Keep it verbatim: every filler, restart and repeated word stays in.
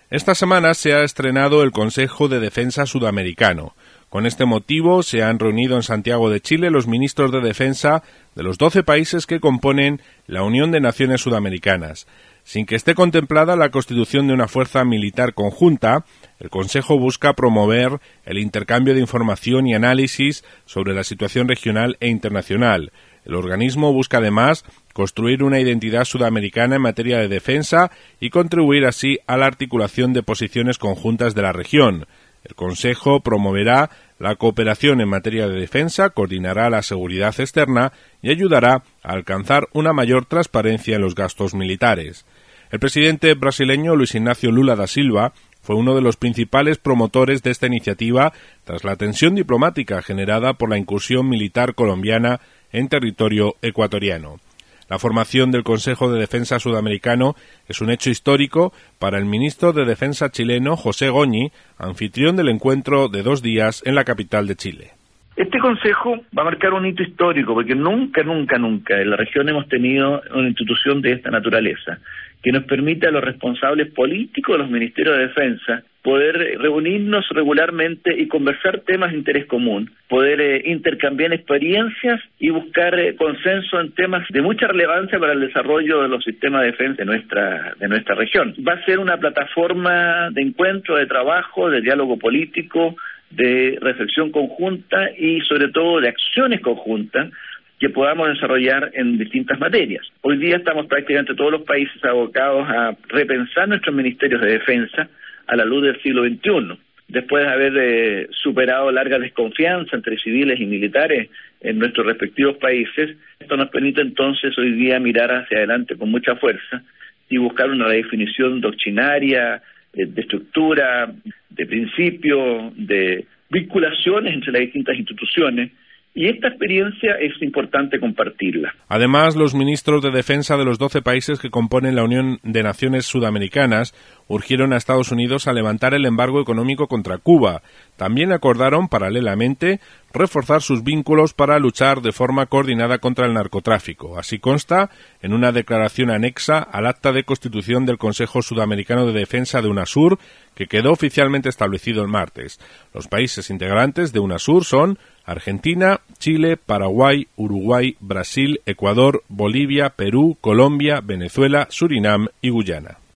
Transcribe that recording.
Esta semana se ha estrenado el Consejo de Defensa Sudamericano. Con este motivo se han reunido en Santiago de Chile los ministros de defensa de los doce países que componen la Unión de Naciones Sudamericanas. Sin que esté contemplada la constitución de una fuerza militar conjunta, el Consejo busca promover el intercambio de información y análisis sobre la situación regional e internacional. El organismo busca además construir una identidad sudamericana en materia de defensa y contribuir así a la articulación de posiciones conjuntas de la región. El Consejo promoverá la cooperación en materia de defensa, coordinará la seguridad externa y ayudará a alcanzar una mayor transparencia en los gastos militares. El presidente brasileño Luis Ignacio Lula da Silva fue uno de los principales promotores de esta iniciativa tras la tensión diplomática generada por la incursión militar colombiana en territorio ecuatoriano. La formación del Consejo de Defensa Sudamericano es un hecho histórico para el ministro de Defensa chileno José Goñi, anfitrión del encuentro de dos días en la capital de Chile. Este consejo va a marcar un hito histórico porque nunca, nunca, nunca en la región hemos tenido una institución de esta naturaleza que nos permita a los responsables políticos de los ministerios de defensa poder reunirnos regularmente y conversar temas de interés común, poder eh, intercambiar experiencias y buscar eh, consenso en temas de mucha relevancia para el desarrollo de los sistemas de defensa de nuestra, de nuestra región. Va a ser una plataforma de encuentro, de trabajo, de diálogo político, de reflexión conjunta y sobre todo de acciones conjuntas que podamos desarrollar en distintas materias. Hoy día estamos prácticamente todos los países abocados a repensar nuestros ministerios de defensa a la luz del siglo veintiuno. Después de haber eh, superado larga desconfianza entre civiles y militares en nuestros respectivos países, esto nos permite entonces hoy día mirar hacia adelante con mucha fuerza y buscar una redefinición doctrinaria, eh, de estructura, de principio, de vinculaciones entre las distintas instituciones. Y esta experiencia es importante compartirla. Además, los ministros de defensa de los doce países que componen la Unión de Naciones Sudamericanas urgieron a Estados Unidos a levantar el embargo económico contra Cuba. También acordaron, paralelamente, reforzar sus vínculos para luchar de forma coordinada contra el narcotráfico. Así consta en una declaración anexa al acta de constitución del Consejo Sudamericano de Defensa de UNASUR, que quedó oficialmente establecido el martes. Los países integrantes de UNASUR son Argentina, Chile, Paraguay, Uruguay, Brasil, Ecuador, Bolivia, Perú, Colombia, Venezuela, Surinam y Guyana.